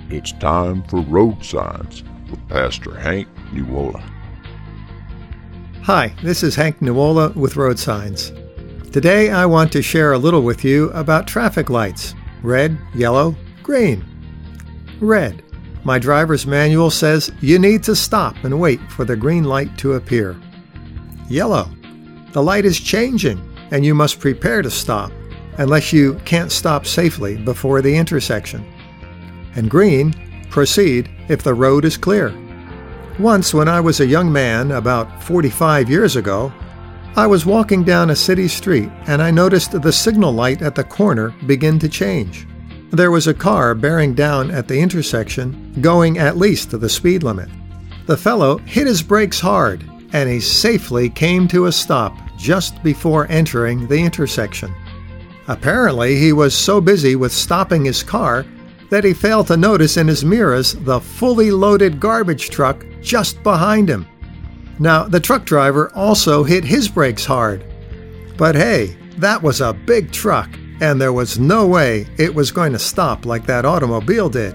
It's time for Road Signs with Pastor Hank Nuola. Hi, this is Hank Nuola with Road Signs. Today I want to share a little with you about traffic lights: red, yellow, green. Red. My driver's manual says you need to stop and wait for the green light to appear. Yellow. The light is changing and you must prepare to stop unless you can't stop safely before the intersection. And green. Proceed if the road is clear. Once when I was a young man, about 45 years ago, I was walking down a city street and I noticed the signal light at the corner begin to change. There was a car bearing down at the intersection, going at least to the speed limit. The fellow hit his brakes hard and he safely came to a stop just before entering the intersection. Apparently, he was so busy with stopping his car that he failed to notice in his mirrors the fully loaded garbage truck just behind him. Now, the truck driver also hit his brakes hard. But hey, that was a big truck, and there was no way it was going to stop like that automobile did.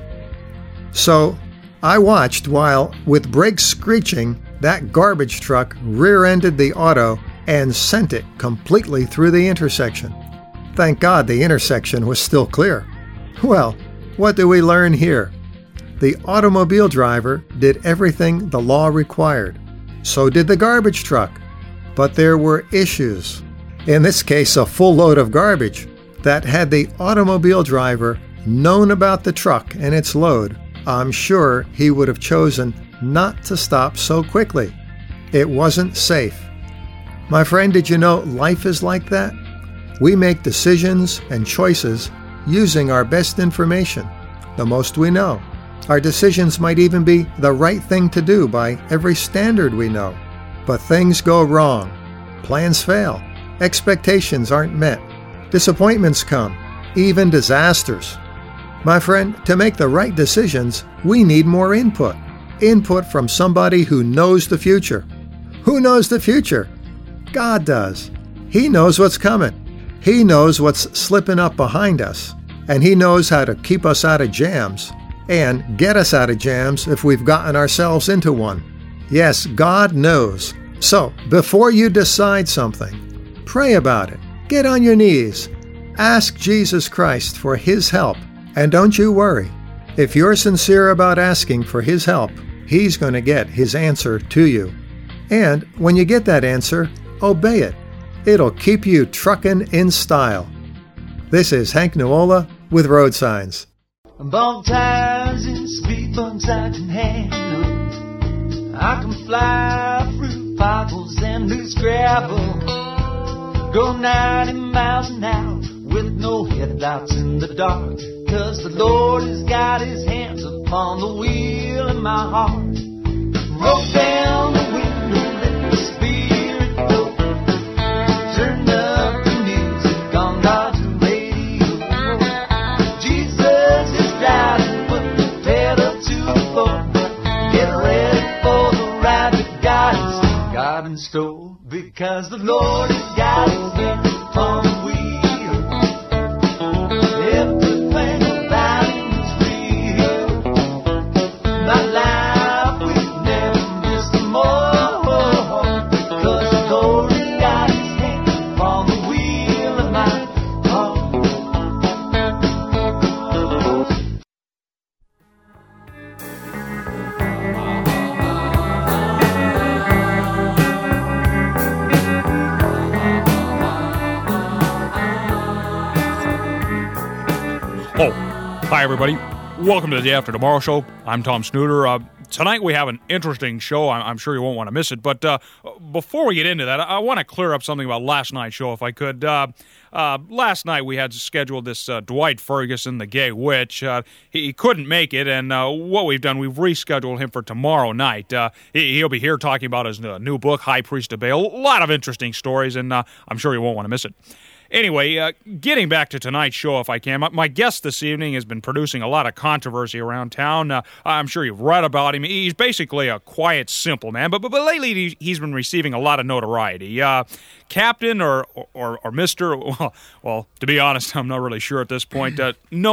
So, I watched while, with brakes screeching, that garbage truck rear-ended the auto and sent it completely through the intersection. Thank God the intersection was still clear. Well, what do we learn here? The automobile driver did everything the law required. So did the garbage truck. But there were issues. In this case, a full load of garbage that had the automobile driver known about the truck and its load, I'm sure he would have chosen not to stop so quickly. It wasn't safe. My friend, did you know life is like that? We make decisions and choices using our best information, the most we know. Our decisions might even be the right thing to do by every standard we know. But things go wrong. Plans fail. Expectations aren't met. Disappointments come. Even disasters. My friend, to make the right decisions, we need more input. Input from somebody who knows the future. Who knows the future? God does. He knows what's coming. He knows what's slipping up behind us, and He knows how to keep us out of jams and get us out of jams if we've gotten ourselves into one. Yes, God knows. So, before you decide something, pray about it. Get on your knees. Ask Jesus Christ for His help, and don't you worry. If you're sincere about asking for His help, He's going to get His answer to you. And when you get that answer, obey it. It'll keep you trucking in style. This is Hank Nuola with Road Signs. Bump tires and speed bumps I can handle. I can fly through potholes and loose gravel. Go 90 miles an hour with no headlights in the dark. 'Cause the Lord has got His hands upon the wheel in my heart. Roll down the window, let the Spirit go. Turn up the music on God's radio. Jesus is driving, put the pedal to the floor. Get ready for the ride that God has got in store. Because the Lord has got His hands upon the wheel. Everything about Him is real. My life will never miss the more. Because the Lord has got His hands upon the wheel of my heart. Oh, hi everybody. Welcome to the Day After Tomorrow show. I'm Tom Snooter. Tonight we have an interesting show. I'm sure you won't want to miss it. But before we get into that, I want to clear up something about last night's show, if I could. Last night we had scheduled this Dwight Ferguson, the gay witch. He couldn't make it, and what we've done, we've rescheduled him for tomorrow night. He'll be here talking about his new book, High Priest of Baal. A lot of interesting stories, and I'm sure you won't want to miss it. Anyway, getting back to tonight's show, if I can, my guest this evening has been producing a lot of controversy around town. I'm sure you've read about him. He's basically a quiet, simple man, but lately he's been receiving a lot of notoriety. Captain or Mr., well, to be honest, I'm not really sure at this point, Noah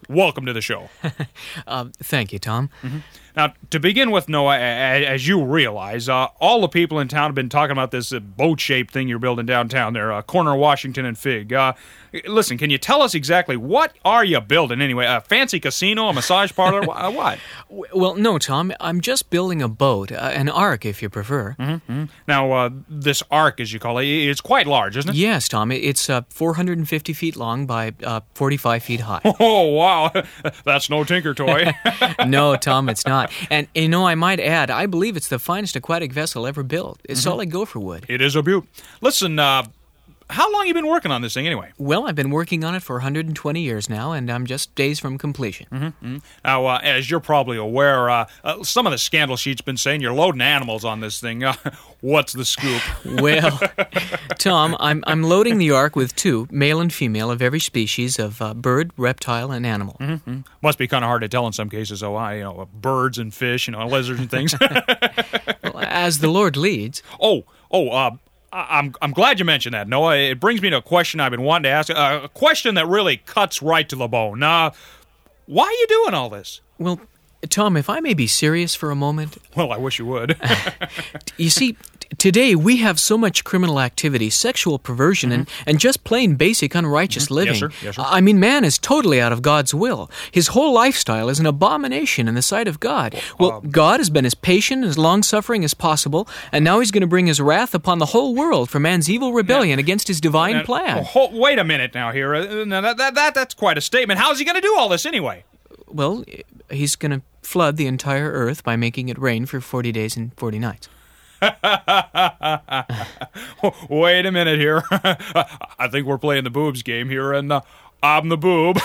welcome to the show. Thank you, Tom. Now, to begin with, Noah, as you realize, all the people in town have been talking about this boat-shaped thing you're building downtown there, corner of Washington and Fig. Listen, can you tell us exactly what are you building anyway? A fancy casino, a massage parlor, what? Well, no, Tom. I'm just building a boat, an ark, if you prefer. Now, this ark, as you call it, it's quite large, isn't it? Yes, Tom. It's 450 feet long by 45 feet high. Oh, wow. That's no tinker toy. No, Tom, it's not. And, I might add, I believe it's the finest aquatic vessel ever built. It's solid gopher wood. It is a beaut. Listen, how long have you been working on this thing anyway? Well, I've been working on it for 120 years now, and I'm just days from completion. Now, as you're probably aware, some of the scandal sheet's been saying you're loading animals on this thing. What's the scoop? Well, Tom, I'm loading the ark with 2, male and female, of every species of bird, reptile, and animal. Must be kind of hard to tell in some cases, though. Birds and fish, lizards and things. Well, as the Lord leads. I'm glad you mentioned that, Noah. It brings me to a question I've been wanting to ask, a question that really cuts right to the bone. Why are you doing all this? Well, Tom, if I may be serious for a moment. Well, I wish you would. You see, today we have so much criminal activity, sexual perversion, and just plain basic unrighteous living. Yes, sir. I mean, man is totally out of God's will. His whole lifestyle is an abomination in the sight of God. Well, God has been as patient and as long-suffering as possible, and now he's going to bring his wrath upon the whole world for man's evil rebellion against his divine plan. Wait a minute now here. Now, that's quite a statement. How's he going to do all this anyway? Well, he's going to flood the entire earth by making it rain for 40 days and 40 nights. Wait a minute here. I think we're playing the boobs game here, and I'm the boob.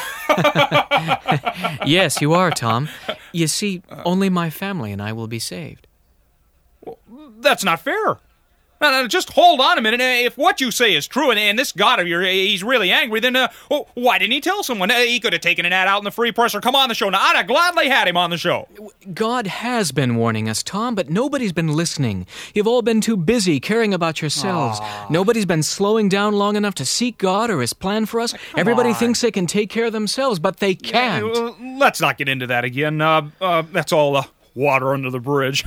Yes, you are, Tom. You see, only my family and I will be saved. Well, that's not fair. Now, just hold on a minute. If what you say is true, and this God of yours, he's really angry, then why didn't he tell someone? He could have taken an ad out in the free press or come on the show. Now, I'd have gladly had him on the show. God has been warning us, Tom, but nobody's been listening. You've all been too busy caring about yourselves. Nobody's been slowing down long enough to seek God or his plan for us. Everybody thinks they can take care of themselves, but they can't. Let's not get into that again. That's all water under the bridge.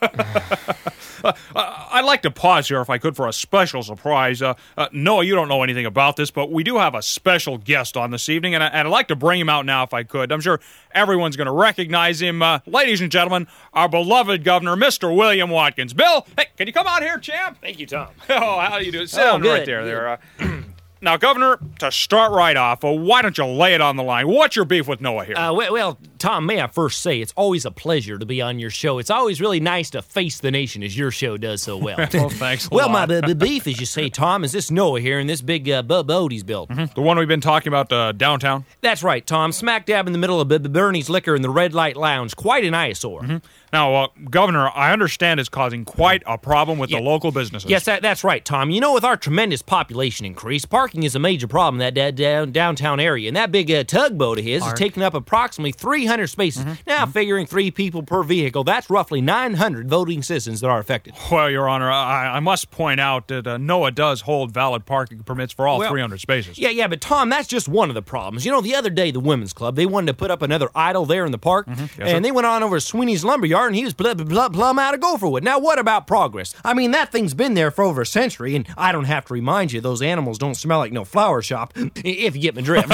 I'd like to pause here, if I could, for a special surprise. Noah, you don't know anything about this, but we do have a special guest on this evening, and I'd like to bring him out now if I could. I'm sure everyone's going to recognize him. Ladies and gentlemen, our beloved governor, Mr. William Watkins. Bill, hey, can you come out here, champ? Thank you, Tom. Oh, how do you do? Sit down right there. Now, Governor, to start right off, why don't you lay it on the line? What's your beef with Noah here? Well, Tom, may I first say it's always a pleasure to be on your show. It's always really nice to face the nation as your show does so well. Well, thanks a well, lot. my beef, as you say, Tom, is this Noah here and this big boat he's built. The one we've been talking about downtown? That's right, Tom. Smack dab in the middle of Bernie's Liquor and the Red Light Lounge. Quite an eyesore. Now, Governor, I understand it's causing quite a problem with the local businesses. Yes, that's right, Tom. You know, with our tremendous population increase, parking is a major problem in that downtown area. And that big tugboat of his is taking up approximately 300 spaces. Now, figuring 3 people per vehicle, that's roughly 900 voting citizens that are affected. Well, Your Honor, I must point out that NOAA does hold valid parking permits for all 300 spaces. Yeah, but Tom, that's just one of the problems. You know, the other day, the Women's Club, they wanted to put up another idol there in the park, and they went on over to Sweeney's Lumberyard, and he was plumb out of gopherwood. Now, what about progress? I mean, that thing's been there for over a century, and I don't have to remind you, those animals don't smell like no flower shop, if you get my drift.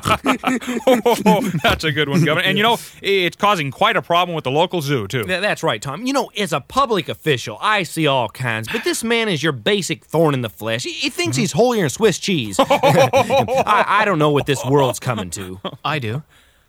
That's a good one, Governor. And, you know, it's causing quite a problem with the local zoo, too. That's right, Tom. You know, as a public official, I see all kinds, but this man is your basic thorn in the flesh. He thinks he's holier than Swiss cheese. I don't know what this world's coming to. I do.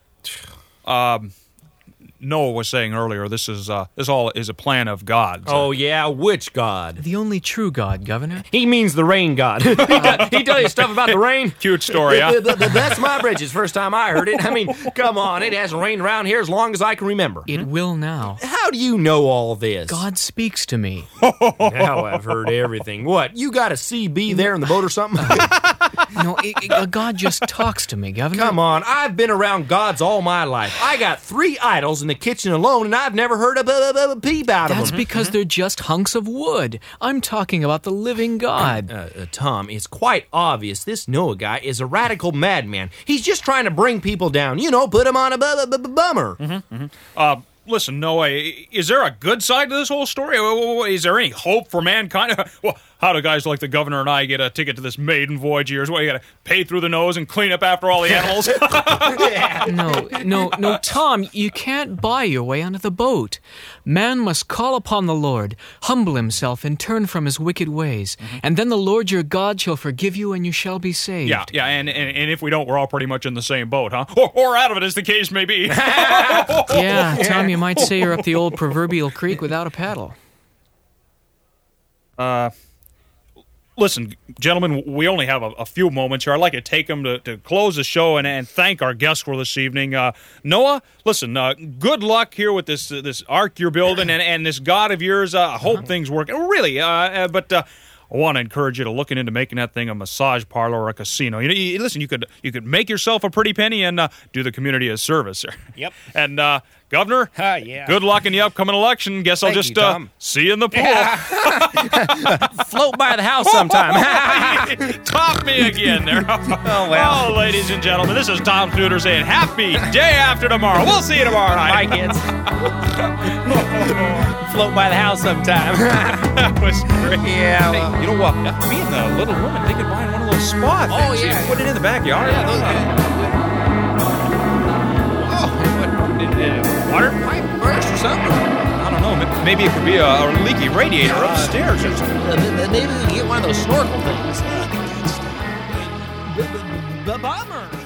Noah was saying earlier, this all is a plan of God's. Oh, yeah? Which God? The only true God, Governor. He means the rain God. He tell you stuff about the rain? Cute story, huh? That's my bridges. First time I heard it. I mean, come on. It hasn't rained around here as long as I can remember. It will now. How do you know all this? God speaks to me. Now I've heard everything. What, you got a CB there in the boat or something? No, God just talks to me, Governor. Come on, I've been around gods all my life. I got 3 idols in the kitchen alone, and I've never heard a peep out of them. That's because they're just hunks of wood. I'm talking about the living God. Tom, it's quite obvious this Noah guy is a radical madman. He's just trying to bring people down, put them on a bummer. Listen, Noah, is there a good side to this whole story? Is there any hope for mankind? Well, how do guys like the governor and I get a ticket to this maiden voyage of yours? What, you gotta pay through the nose and clean up after all the animals? No, Tom, you can't buy your way onto the boat. Man must call upon the Lord, humble himself, and turn from his wicked ways. And then the Lord your God shall forgive you, and you shall be saved. Yeah, and if we don't, we're all pretty much in the same boat, huh? Or out of it, as the case may be. Yeah, Tom, you might say you're up the old proverbial creek without a paddle. Listen, gentlemen, we only have a few moments here. I'd like to take them to close the show and thank our guests for this evening. Noah, listen, good luck here with this ark you're building and this God of yours. I hope things work. Really, but I want to encourage you to looking into making that thing a massage parlor or a casino. Listen, you could make yourself a pretty penny and do the community a service. Yep. And Governor, yeah. Good luck in the upcoming election. Guess I'll just see you in the pool. Float by the house sometime. Top me again there. Oh, well. Oh, ladies and gentlemen, this is Tom Snuder saying happy day after tomorrow. We'll see you tomorrow night. Bye, kids. Float by the house sometime. That was great. Yeah. Well. Hey, you know what? Me and the little woman thinking of buying one of those spa things. Oh, yeah. Put it in the backyard. Water pipe burst or something? I don't know. Maybe it could be a leaky radiator upstairs or something. Maybe we can get one of those snorkel things. Bummer.